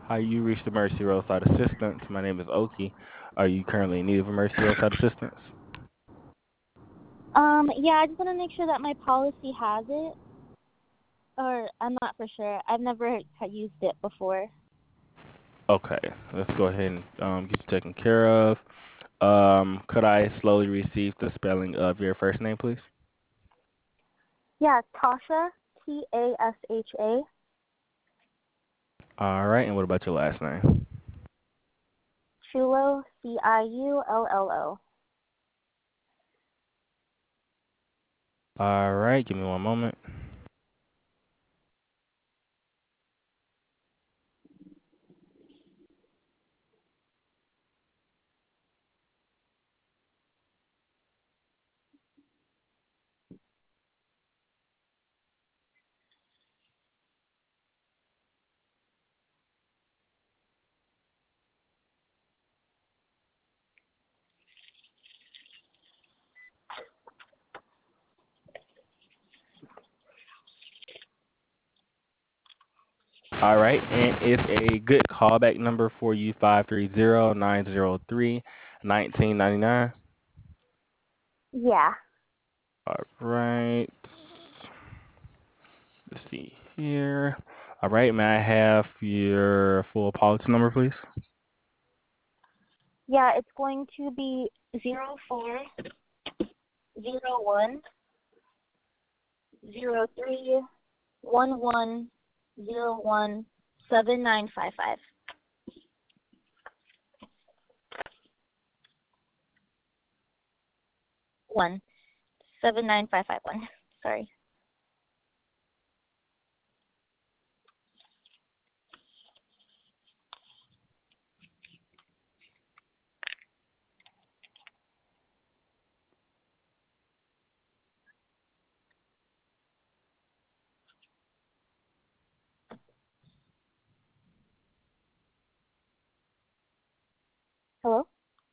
Hi, you reached the Mercy Roadside Assistance. My name is Oki. Are you currently in need of a Mercy Roadside Assistance? Yeah, I just want to make sure that my policy has it, or I'm not for sure. I've never used it before. Okay, let's go ahead and get you taken care of. Could I slowly receive the spelling of your first name, please? Yeah, Tasha, Tasha, All right, and what about your last name? Ciullo, Ciullo. All right, give me one moment. All right, and it's a good callback number for you, 530-903-1999. Yeah, All right, let's see here. All right, may I have your full policy number, please? yeah, it's going to be 04010311017955. 179551. Sorry. Hello?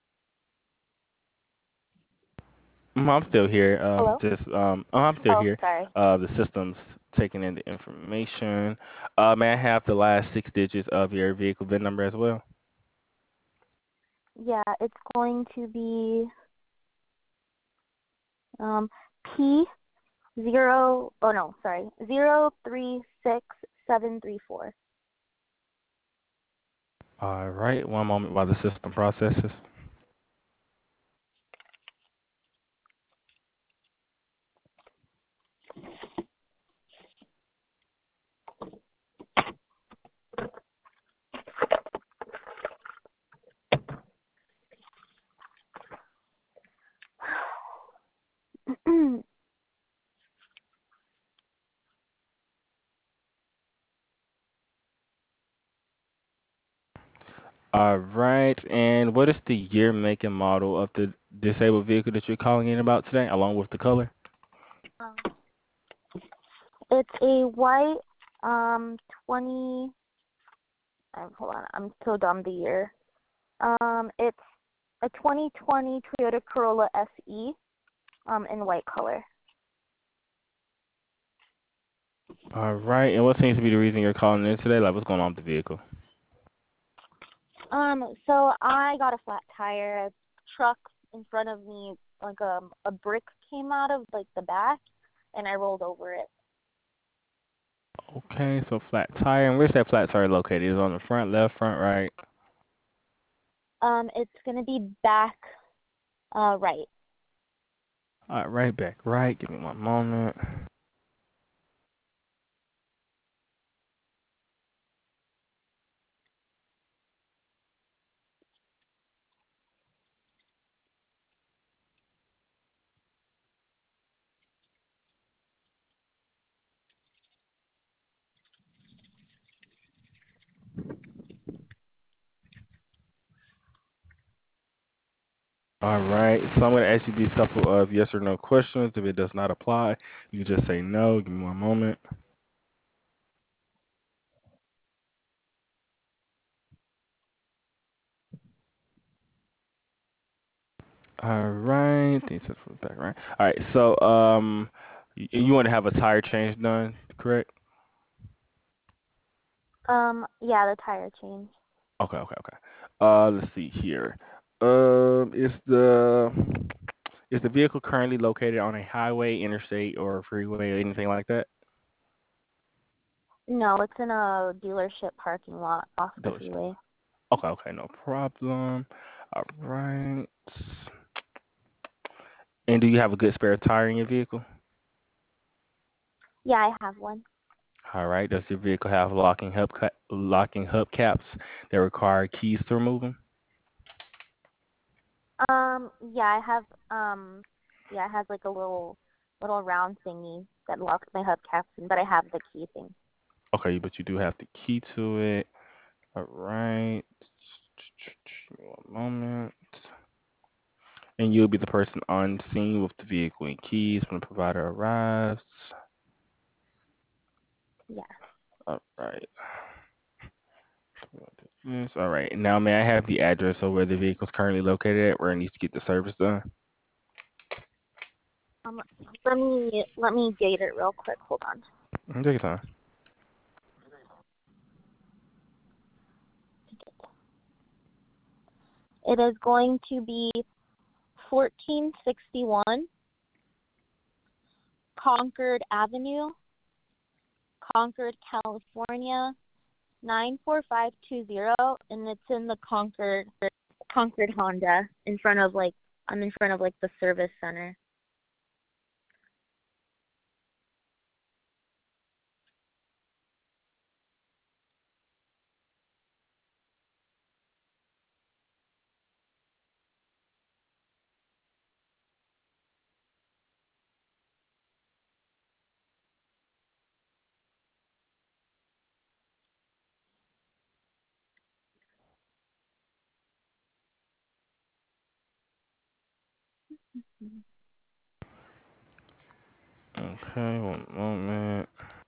I'm still here. Hello? I'm still Oh, here. sorry. The system's taking in the information. May I have the last six digits of your vehicle VIN number as well? Yeah, it's going to be um P zero. Oh no, sorry. 036734. All right, one moment while the system processes. All right, and what is the year, make, and model of the disabled vehicle that you're calling in about today, along with the color? Um, it's a white 20. Hold on, I'm so dumb. The year. It's a 2020 Toyota Corolla SE in white color. All right, and what seems to be the reason you're calling in today? Like, what's going on with the vehicle? So I got a flat tire. A truck in front of me, like a brick came out of like the back, and I rolled over it. Okay, so flat tire, and where's that flat tire located? Is it on the front, left, front, right? It's gonna be back, right. All right, right back, right. Give me one moment. All right, so I'm going to ask you these couple of yes or no questions. If it does not apply, you can just say no. Give me one moment. All right, these are from the back, right? All right, so you want to have a tire change done, correct? Yeah, the tire change. Okay, okay, okay. Let's see here. Is the vehicle currently located on a highway, interstate, or freeway, or anything like that? No, it's in a dealership parking lot off the Dealership. freeway. Okay, okay, no problem. All right. And do you have a good spare tire in your vehicle? Yeah, I have one. All right. Does your vehicle have locking hubcaps that require keys to remove them? Yeah, I have yeah, it has like a little round thingy that locks my hubcaps in, but I have the key thing. Okay, but you do have the key to it. All right. Give me one moment. And you'll be the person on scene with the vehicle and keys when the provider arrives. Yeah. All right. Yes, all right. Now, may I have the address of where the vehicle is currently located at, where it needs to get the service done? Um, let me date it real quick. Hold on. Take your time. It is going to be 1461 Concord Avenue, Concord, California 94520, and it's in the Concord Honda in front of like I'm in front of like the service center. Okay, one moment.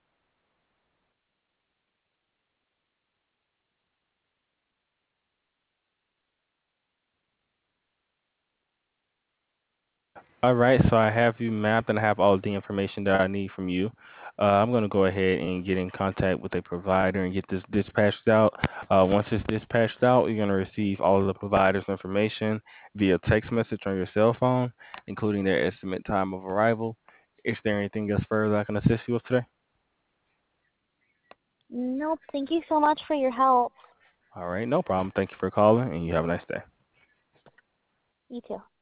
All right, so I have you mapped and I have all the information that I need from you. I'm going to go ahead and get in contact with a provider and get this dispatched out. Once it's dispatched out, you're going to receive all of the provider's information via text message on your cell phone, including their estimate time of arrival. Is there anything else further I can assist you with today? Nope. Thank you so much for your help. All right, no problem. Thank you for calling, and you have a nice day. You too.